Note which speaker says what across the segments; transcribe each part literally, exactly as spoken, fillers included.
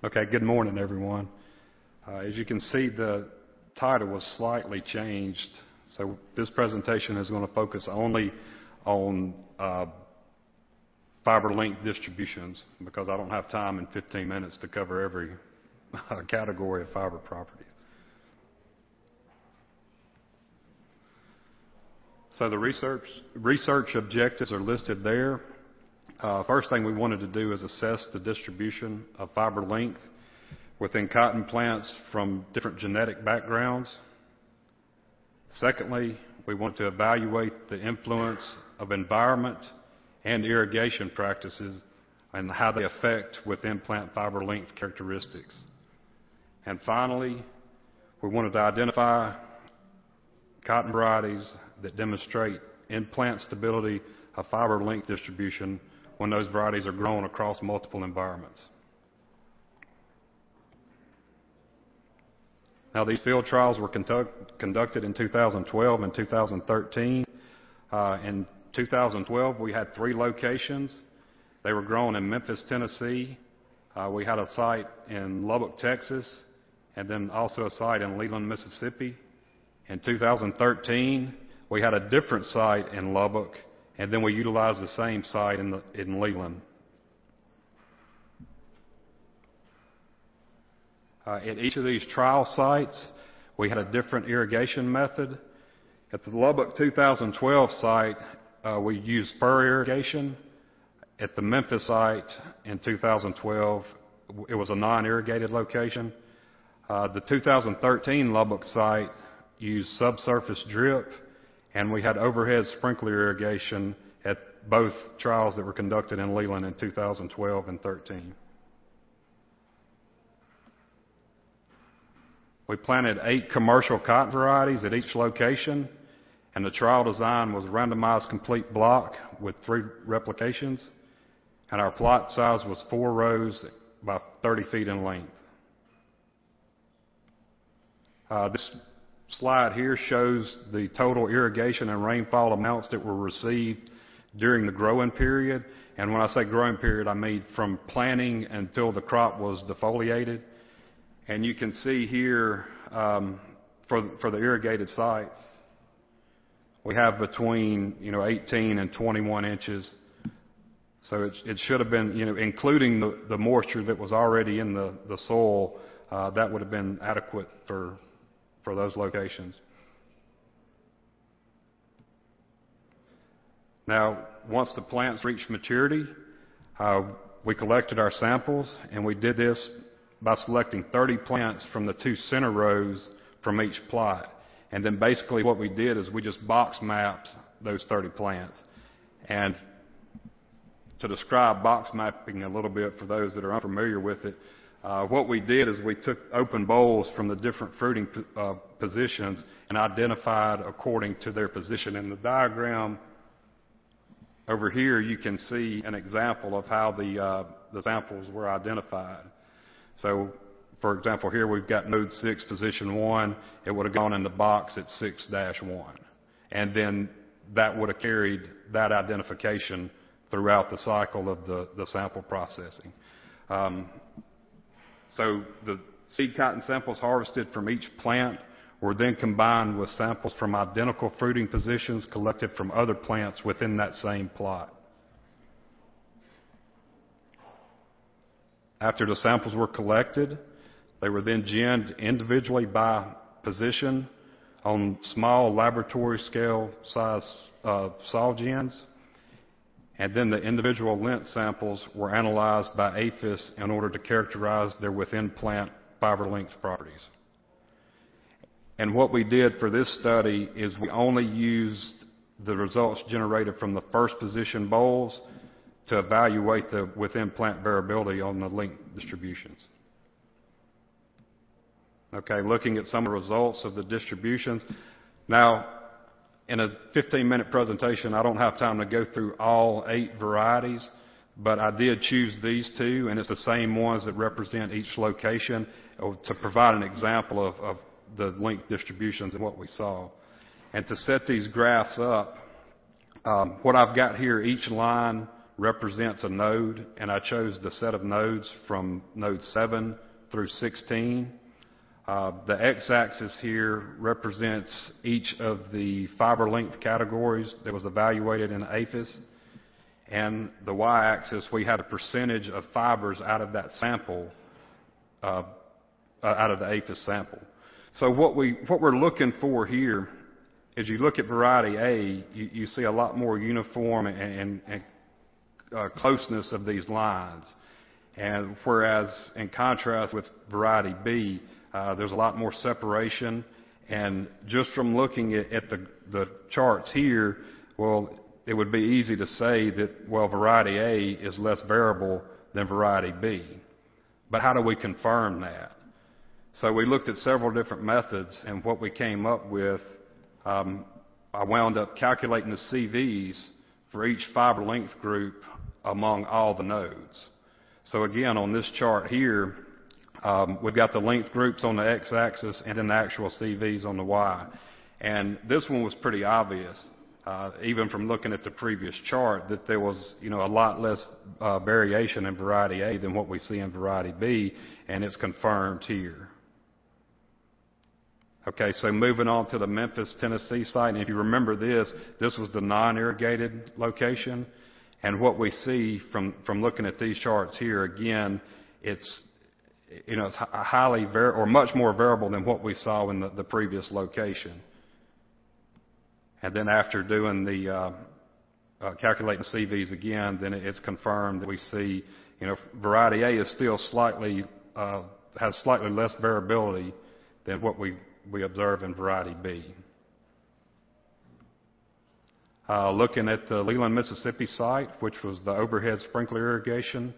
Speaker 1: Okay, good morning, everyone. Uh, as you can see, the title was slightly changed. So this presentation is going to focus only on uh, fiber link distributions because I don't have time in fifteen minutes to cover every uh, category of fiber properties. So the research, research objectives are listed there. Uh, first thing we wanted to do is assess the distribution of fiber length within cotton plants from different genetic backgrounds. Secondly, we want to evaluate the influence of environment and irrigation practices and how they affect within plant fiber length characteristics. And finally, we wanted to identify cotton varieties that demonstrate in-plant stability of fiber length distribution when those varieties are grown across multiple environments. Now, these field trials were conduct, conducted in two thousand twelve and two thousand thirteen. Uh, in two thousand twelve, we had three locations. They were grown in Memphis, Tennessee. Uh, we had a site in Lubbock, Texas, and then also a site in Leland, Mississippi. In two thousand thirteen, we had a different site in Lubbock, and then we utilized the same site in, the, in Leland. Uh, at each of these trial sites, we had a different irrigation method. At the Lubbock two thousand twelve site, uh, we used fur irrigation. At the Memphis site in two thousand twelve, it was a non-irrigated location. Uh, the two thousand thirteen Lubbock site used subsurface drip, and we had overhead sprinkler irrigation at both trials that were conducted in Leland in two thousand twelve and thirteen. We planted eight commercial cotton varieties at each location, and the trial design was randomized complete block with three replications, and our plot size was four rows by thirty feet in length. Uh, this slide here shows the total irrigation and rainfall amounts that were received during the growing period. And when I say growing period, I mean from planting until the crop was defoliated. And you can see here um, for, for the irrigated sites, we have between, you know, eighteen and twenty-one inches. So it, it should have been, you know, including the, the moisture that was already in the, the soil, uh, that would have been adequate for for those locations. Now, once the plants reached maturity, uh, we collected our samples, and we did this by selecting thirty plants from the two center rows from each plot. And then basically what we did is we just box mapped those thirty plants. And to describe box mapping a little bit for those that are unfamiliar with it, Uh, what we did is we took open bowls from the different fruiting uh, positions and identified according to their position. In the diagram over here, you can see an example of how the, uh, the samples were identified. So, for example, here we've got node six, position one. It would have gone in the box at six dash one. And then that would have carried that identification throughout the cycle of the, the sample processing. Um, So the seed cotton samples harvested from each plant were then combined with samples from identical fruiting positions collected from other plants within that same plot. After the samples were collected, they were then ginned individually by position on small laboratory scale size uh, saw gins. And then the individual length samples were analyzed by APHIS in order to characterize their within-plant fiber length properties. And what we did for this study is we only used the results generated from the first position bowls to evaluate the within-plant variability on the length distributions. Okay, looking at some of the results of the distributions. Now, in a fifteen minute presentation, I don't have time to go through all eight varieties, but I did choose these two, and it's the same ones that represent each location to provide an example of, of the length distributions and what we saw. And to set these graphs up, um, what I've got here, each line represents a node, and I chose the set of nodes from node seven through sixteen. Uh, the x-axis here represents each of the fiber length categories that was evaluated in APHIS, and the y-axis, we had a percentage of fibers out of that sample, uh, uh, out of the APHIS sample. So what we what we're looking for here, as you look at variety A, you, you see a lot more uniform and, and, and uh, closeness of these lines, and whereas in contrast with variety B, uh, there's a lot more separation. And just from looking at, at the, the charts here, well, it would be easy to say that, well, variety A is less variable than variety B. But how do we confirm that? So we looked at several different methods, and what we came up with, um, I wound up calculating the C Vs for each fiber length group among all the nodes. So again, on this chart here, um, we've got the length groups on the x-axis and then the actual C Vs on the y. And this one was pretty obvious, uh, even from looking at the previous chart, that there was, you know, a lot less uh, variation in variety A than what we see in variety B, and it's confirmed here. Okay, so moving on to the Memphis, Tennessee site, and if you remember this, this was the non-irrigated location, and what we see from, from looking at these charts here, again, it's, you know, it's highly var- or much more variable than what we saw in the, the previous location. And then after doing the uh, uh, calculating C Vs again, then it's confirmed that we see, you know, variety A is still slightly uh, has slightly less variability than what we we observe in variety B. Uh, looking at the Leland, Mississippi site, which was the overhead sprinkler irrigation.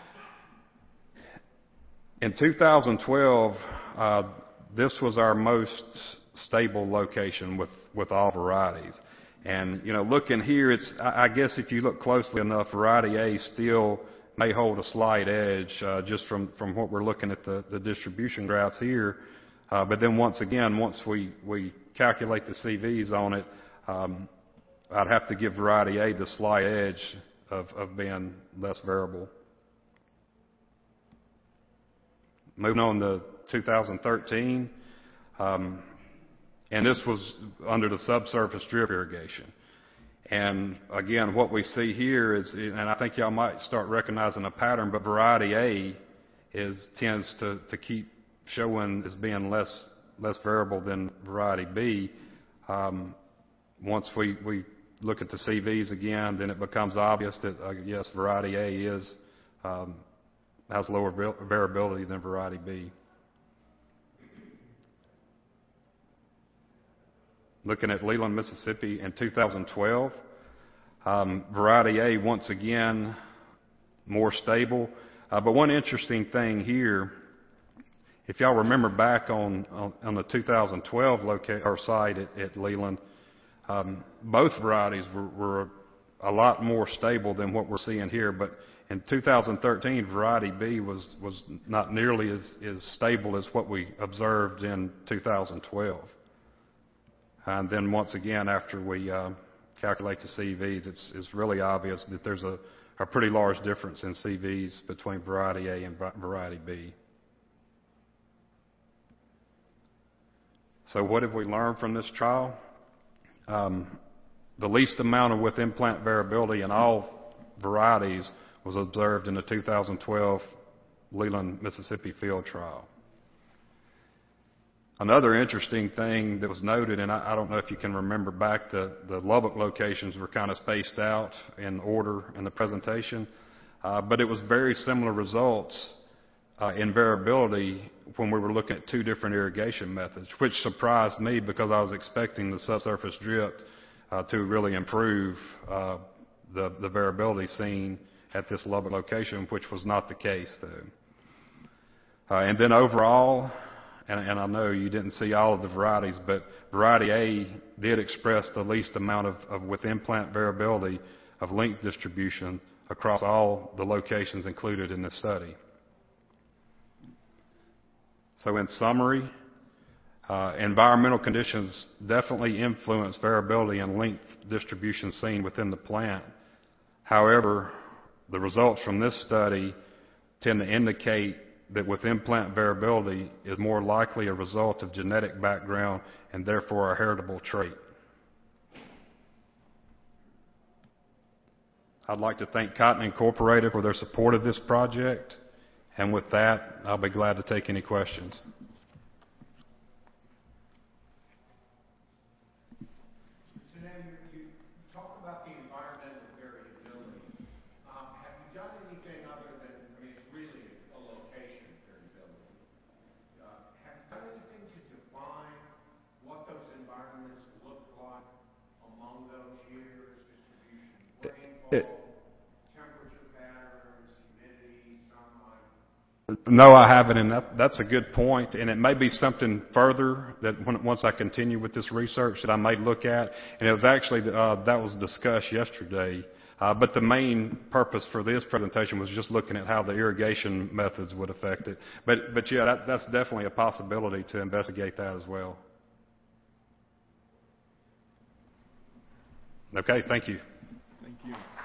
Speaker 1: In two thousand twelve, uh, this was our most stable location with, with all varieties. And, you know, looking here, it's, I guess if you look closely enough, variety A still may hold a slight edge, uh, just from, from what we're looking at the, the distribution graphs here. Uh, but then once again, once we, we calculate the C Vs on it, um, I'd have to give variety A the slight edge of, of being less variable. Moving on to two thousand thirteen, um, and this was under the subsurface drip irrigation. And again, what we see here is, and I think y'all might start recognizing a pattern, but variety A is tends to, to keep showing as being less less variable than variety B. Um, once we, we look at the C Vs again, then it becomes obvious that, uh, yes, variety A is um, has lower variability than variety B. Looking at Leland, Mississippi in two thousand twelve, um, variety A once again more stable. Uh, but one interesting thing here, if y'all remember back on, on, on the two thousand twelve loca- or site at, at Leland, um, both varieties were, were a lot more stable than what we're seeing here. But in two thousand thirteen, variety B was, was not nearly as, as stable as what we observed in two thousand twelve. And then once again, after we uh, calculate the C Vs, it's, it's really obvious that there's a, a pretty large difference in C Vs between variety A and variety B. So what have we learned from this trial? Um, the least amount of within plant variability in all varieties was observed in the two thousand twelve Leland, Mississippi field trial. Another interesting thing that was noted, and I, I don't know if you can remember back, the, the Lubbock locations were kind of spaced out in order in the presentation, uh, but it was very similar results uh, in variability when we were looking at two different irrigation methods, which surprised me because I was expecting the subsurface drip uh, to really improve uh, the, the variability seen at this Lubbock location, which was not the case, though. Uh, and then overall, and, and I know you didn't see all of the varieties, but variety A did express the least amount of, of within-plant variability of length distribution across all the locations included in this study. So in summary, uh, environmental conditions definitely influence variability and length distribution seen within the plant. However, the results from this study tend to indicate that within plant variability is more likely a result of genetic background and therefore a heritable trait. I'd like to thank Cotton Incorporated for their support of this project, and with that, I'll be glad to take any questions.
Speaker 2: So now you, you talk about the environmental variability. Um, have you done anything other than, I mean, it's really a location variability. Uh, have you done anything to define what those environments look like among those years, distribution, rainfall, temperature patterns, humidity, sunlight?
Speaker 1: No, I haven't, and that, that's a good point, and it may be something further that when, once I continue with this research that I may look at, and it was actually, uh, that was discussed yesterday, uh, but the main purpose for this presentation was just looking at how the irrigation methods would affect it. But, but yeah, that, that's definitely a possibility to investigate that as well. Okay, thank you.
Speaker 3: Thank you.